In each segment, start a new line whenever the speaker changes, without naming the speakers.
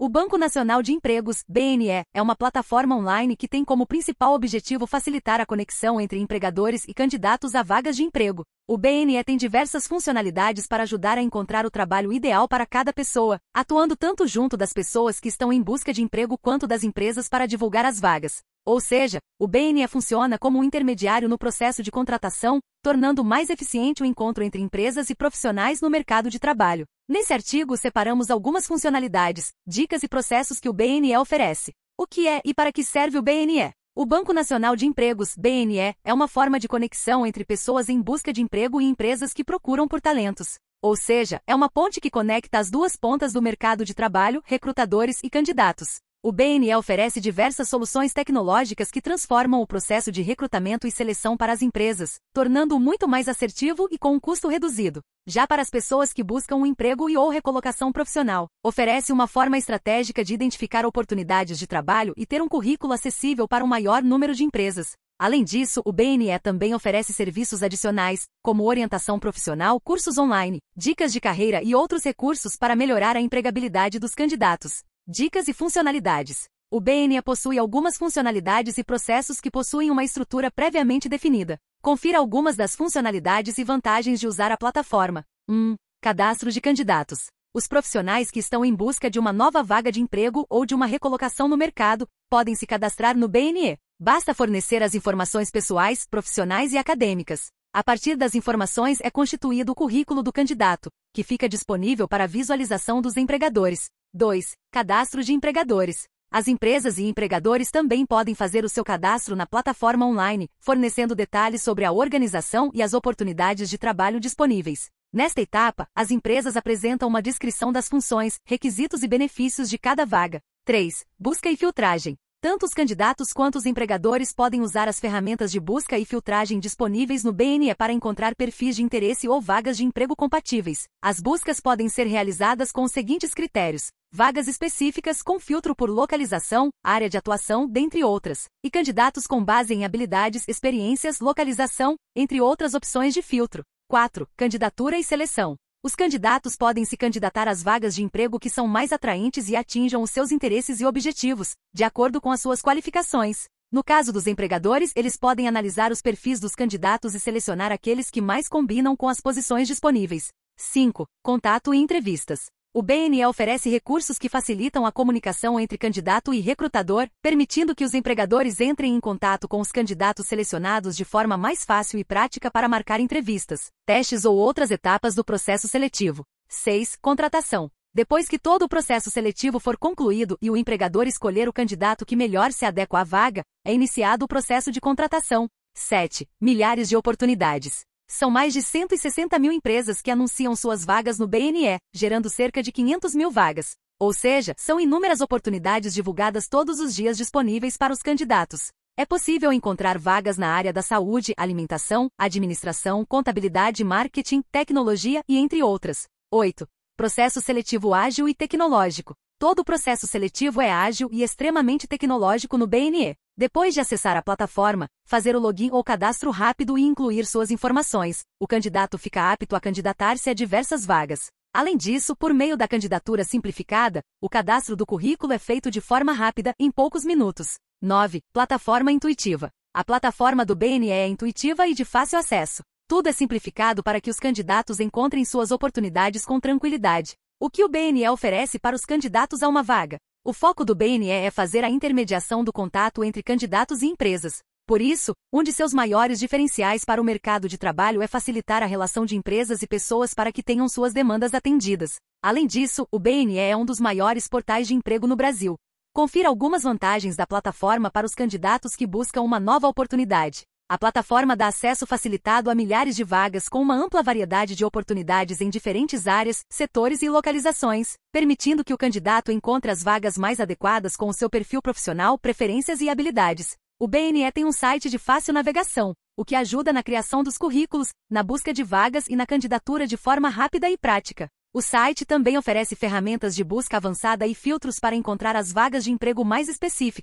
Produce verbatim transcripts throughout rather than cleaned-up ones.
O Banco Nacional de Empregos, B N E, é uma plataforma online que tem como principal objetivo facilitar a conexão entre empregadores e candidatos a vagas de emprego. O B N E tem diversas funcionalidades para ajudar a encontrar o trabalho ideal para cada pessoa, atuando tanto junto das pessoas que estão em busca de emprego quanto das empresas para divulgar as vagas. Ou seja, o B N E funciona como um intermediário no processo de contratação, tornando mais eficiente o encontro entre empresas e profissionais no mercado de trabalho. Nesse artigo separamos algumas funcionalidades, dicas e processos que o B N E oferece. O que é e para que serve o B N E? O Banco Nacional de Empregos, B N E, é uma forma de conexão entre pessoas em busca de emprego e empresas que procuram por talentos. Ou seja, é uma ponte que conecta as duas pontas do mercado de trabalho, recrutadores e candidatos. O B N E oferece diversas soluções tecnológicas que transformam o processo de recrutamento e seleção para as empresas, tornando-o muito mais assertivo e com um custo reduzido. Já para as pessoas que buscam um emprego e ou recolocação profissional, oferece uma forma estratégica de identificar oportunidades de trabalho e ter um currículo acessível para um maior número de empresas. Além disso, o B N E também oferece serviços adicionais, como orientação profissional, cursos online, dicas de carreira e outros recursos para melhorar a empregabilidade dos candidatos. Dicas e funcionalidades. O B N E possui algumas funcionalidades e processos que possuem uma estrutura previamente definida. Confira algumas das funcionalidades e vantagens de usar a plataforma. um. Cadastro de candidatos. Os profissionais que estão em busca de uma nova vaga de emprego ou de uma recolocação no mercado podem se cadastrar no B N E. Basta fornecer as informações pessoais, profissionais e acadêmicas. A partir das informações é constituído o currículo do candidato, que fica disponível para visualização dos empregadores. dois. Cadastro de empregadores. As empresas e empregadores também podem fazer o seu cadastro na plataforma online, fornecendo detalhes sobre a organização e as oportunidades de trabalho disponíveis. Nesta etapa, as empresas apresentam uma descrição das funções, requisitos e benefícios de cada vaga. três. Busca e filtragem. Tanto os candidatos quanto os empregadores podem usar as ferramentas de busca e filtragem disponíveis no B N E para encontrar perfis de interesse ou vagas de emprego compatíveis. As buscas podem ser realizadas com os seguintes critérios: vagas específicas com filtro por localização, área de atuação, dentre outras, e candidatos com base em habilidades, experiências, localização, entre outras opções de filtro. quatro. Candidatura e seleção. Os candidatos podem se candidatar às vagas de emprego que são mais atraentes e atinjam os seus interesses e objetivos, de acordo com as suas qualificações. No caso dos empregadores, eles podem analisar os perfis dos candidatos e selecionar aqueles que mais combinam com as posições disponíveis. cinco. Contato e entrevistas. O B N E oferece recursos que facilitam a comunicação entre candidato e recrutador, permitindo que os empregadores entrem em contato com os candidatos selecionados de forma mais fácil e prática para marcar entrevistas, testes ou outras etapas do processo seletivo. seis. Contratação. Depois que todo o processo seletivo for concluído e o empregador escolher o candidato que melhor se adequa à vaga, é iniciado o processo de contratação. sete. Milhares de oportunidades. São mais de cento e sessenta mil empresas que anunciam suas vagas no B N E, gerando cerca de quinhentas mil vagas. Ou seja, são inúmeras oportunidades divulgadas todos os dias disponíveis para os candidatos. É possível encontrar vagas na área da saúde, alimentação, administração, contabilidade, marketing, tecnologia e entre outras. oito. Processo seletivo ágil e tecnológico. Todo o processo seletivo é ágil e extremamente tecnológico no B N E. Depois de acessar a plataforma, fazer o login ou cadastro rápido e incluir suas informações, o candidato fica apto a candidatar-se a diversas vagas. Além disso, por meio da candidatura simplificada, o cadastro do currículo é feito de forma rápida, em poucos minutos. nove. Plataforma intuitiva. A plataforma do B N E é intuitiva e de fácil acesso. Tudo é simplificado para que os candidatos encontrem suas oportunidades com tranquilidade. O que o B N E oferece para os candidatos a uma vaga? O foco do B N E é fazer a intermediação do contato entre candidatos e empresas. Por isso, um de seus maiores diferenciais para o mercado de trabalho é facilitar a relação de empresas e pessoas para que tenham suas demandas atendidas. Além disso, o B N E é um dos maiores portais de emprego no Brasil. Confira algumas vantagens da plataforma para os candidatos que buscam uma nova oportunidade. A plataforma dá acesso facilitado a milhares de vagas com uma ampla variedade de oportunidades em diferentes áreas, setores e localizações, permitindo que o candidato encontre as vagas mais adequadas com o seu perfil profissional, preferências e habilidades. O B N E tem um site de fácil navegação, o que ajuda na criação dos currículos, na busca de vagas e na candidatura de forma rápida e prática. O site também oferece ferramentas de busca avançada e filtros para encontrar as vagas de emprego mais específicas.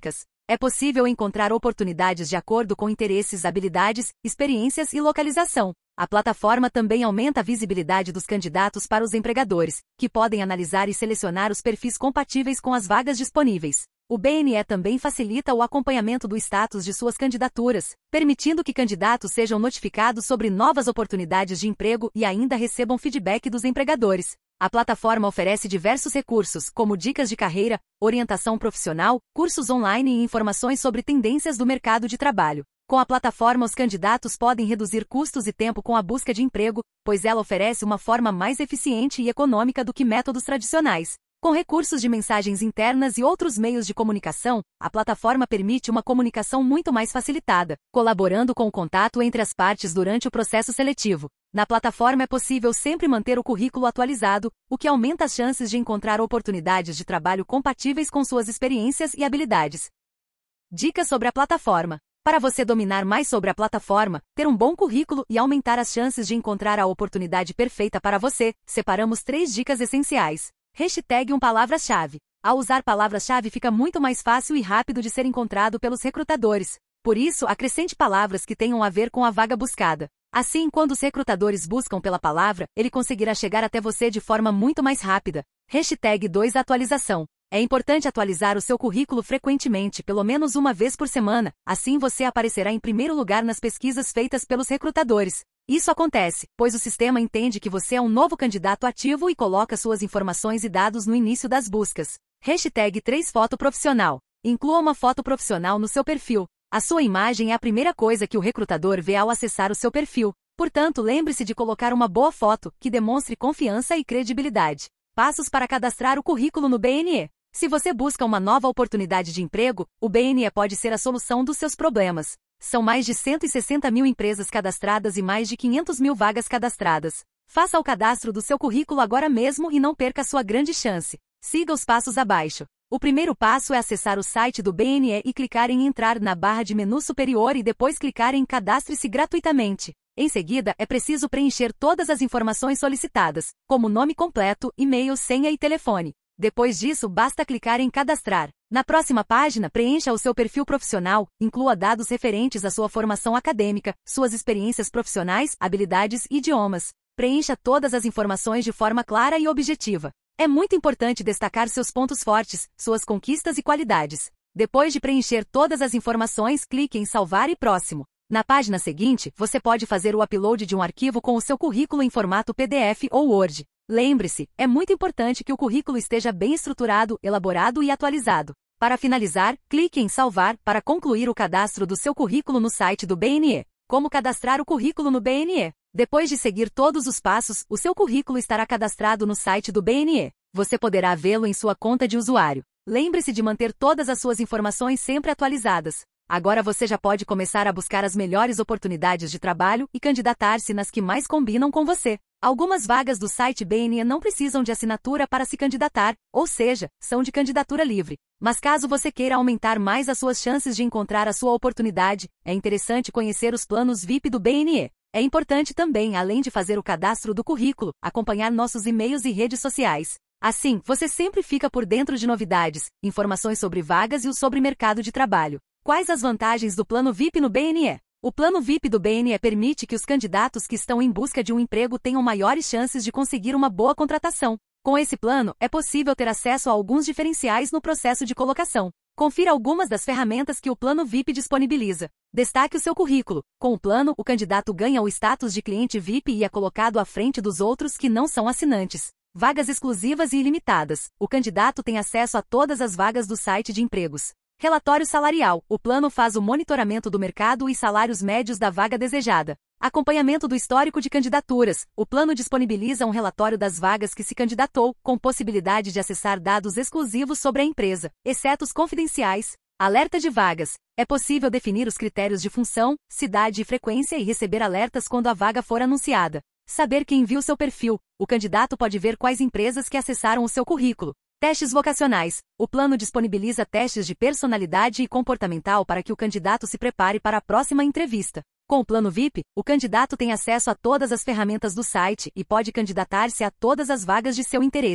É possível encontrar oportunidades de acordo com interesses, habilidades, experiências e localização. A plataforma também aumenta a visibilidade dos candidatos para os empregadores, que podem analisar e selecionar os perfis compatíveis com as vagas disponíveis. O B N E também facilita o acompanhamento do status de suas candidaturas, permitindo que candidatos sejam notificados sobre novas oportunidades de emprego e ainda recebam feedback dos empregadores. A plataforma oferece diversos recursos, como dicas de carreira, orientação profissional, cursos online e informações sobre tendências do mercado de trabalho. Com a plataforma, os candidatos podem reduzir custos e tempo com a busca de emprego, pois ela oferece uma forma mais eficiente e econômica do que métodos tradicionais. Com recursos de mensagens internas e outros meios de comunicação, a plataforma permite uma comunicação muito mais facilitada, colaborando com o contato entre as partes durante o processo seletivo. Na plataforma é possível sempre manter o currículo atualizado, o que aumenta as chances de encontrar oportunidades de trabalho compatíveis com suas experiências e habilidades. Dicas sobre a plataforma. Para você dominar mais sobre a plataforma, ter um bom currículo e aumentar as chances de encontrar a oportunidade perfeita para você, separamos três dicas essenciais. Hashtag um palavra-chave. Ao usar palavra-chave fica muito mais fácil e rápido de ser encontrado pelos recrutadores. Por isso, acrescente palavras que tenham a ver com a vaga buscada. Assim, quando os recrutadores buscam pela palavra, ele conseguirá chegar até você de forma muito mais rápida. Hashtag dois atualização. É importante atualizar o seu currículo frequentemente, pelo menos uma vez por semana, assim você aparecerá em primeiro lugar nas pesquisas feitas pelos recrutadores. Isso acontece, pois o sistema entende que você é um novo candidato ativo e coloca suas informações e dados no início das buscas. Hashtag três foto profissional. Inclua uma foto profissional no seu perfil. A sua imagem é a primeira coisa que o recrutador vê ao acessar o seu perfil. Portanto, lembre-se de colocar uma boa foto, que demonstre confiança e credibilidade. Passos para cadastrar o currículo no B N E. Se você busca uma nova oportunidade de emprego, o B N E pode ser a solução dos seus problemas. São mais de cento e sessenta mil empresas cadastradas e mais de quinhentas mil vagas cadastradas. Faça o cadastro do seu currículo agora mesmo e não perca sua grande chance. Siga os passos abaixo. O primeiro passo é acessar o site do B N E e clicar em Entrar na barra de menu superior e depois clicar em Cadastre-se gratuitamente. Em seguida, é preciso preencher todas as informações solicitadas, como nome completo, e-mail, senha e telefone. Depois disso, basta clicar em Cadastrar. Na próxima página, preencha o seu perfil profissional, inclua dados referentes à sua formação acadêmica, suas experiências profissionais, habilidades e idiomas. Preencha todas as informações de forma clara e objetiva. É muito importante destacar seus pontos fortes, suas conquistas e qualidades. Depois de preencher todas as informações, clique em Salvar e Próximo. Na página seguinte, você pode fazer o upload de um arquivo com o seu currículo em formato P D F ou Word. Lembre-se, é muito importante que o currículo esteja bem estruturado, elaborado e atualizado. Para finalizar, clique em Salvar para concluir o cadastro do seu currículo no site do B N E. Como cadastrar o currículo no B N E? Depois de seguir todos os passos, o seu currículo estará cadastrado no site do B N E. Você poderá vê-lo em sua conta de usuário. Lembre-se de manter todas as suas informações sempre atualizadas. Agora você já pode começar a buscar as melhores oportunidades de trabalho e candidatar-se nas que mais combinam com você. Algumas vagas do site B N E não precisam de assinatura para se candidatar, ou seja, são de candidatura livre. Mas caso você queira aumentar mais as suas chances de encontrar a sua oportunidade, é interessante conhecer os planos V I P do B N E. É importante também, além de fazer o cadastro do currículo, acompanhar nossos e-mails e redes sociais. Assim, você sempre fica por dentro de novidades, informações sobre vagas e o sobre mercado de trabalho. Quais as vantagens do plano V I P no B N E? O plano V I P do B N E permite que os candidatos que estão em busca de um emprego tenham maiores chances de conseguir uma boa contratação. Com esse plano, é possível ter acesso a alguns diferenciais no processo de colocação. Confira algumas das ferramentas que o plano V I P disponibiliza. Destaque o seu currículo. Com o plano, o candidato ganha o status de cliente V I P e é colocado à frente dos outros que não são assinantes. Vagas exclusivas e ilimitadas. O candidato tem acesso a todas as vagas do site de empregos. Relatório salarial. O plano faz o monitoramento do mercado e salários médios da vaga desejada. Acompanhamento do histórico de candidaturas. O plano disponibiliza um relatório das vagas que se candidatou, com possibilidade de acessar dados exclusivos sobre a empresa, exceto os confidenciais. Alerta de vagas. É possível definir os critérios de função, cidade e frequência e receber alertas quando a vaga for anunciada. Saber quem viu seu perfil. O candidato pode ver quais empresas que acessaram o seu currículo. Testes vocacionais. O plano disponibiliza testes de personalidade e comportamental para que o candidato se prepare para a próxima entrevista. Com o plano V I P, o candidato tem acesso a todas as ferramentas do site e pode candidatar-se a todas as vagas de seu interesse.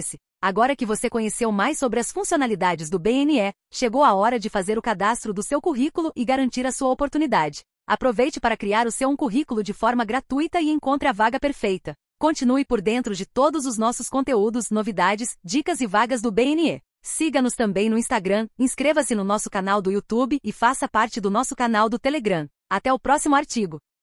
Agora que você conheceu mais sobre as funcionalidades do B N E, chegou a hora de fazer o cadastro do seu currículo e garantir a sua oportunidade. Aproveite para criar o seu um currículo de forma gratuita e encontre a vaga perfeita. Continue por dentro de todos os nossos conteúdos, novidades, dicas e vagas do B N E. Siga-nos também no Instagram, inscreva-se no nosso canal do YouTube e faça parte do nosso canal do Telegram. Até o próximo artigo.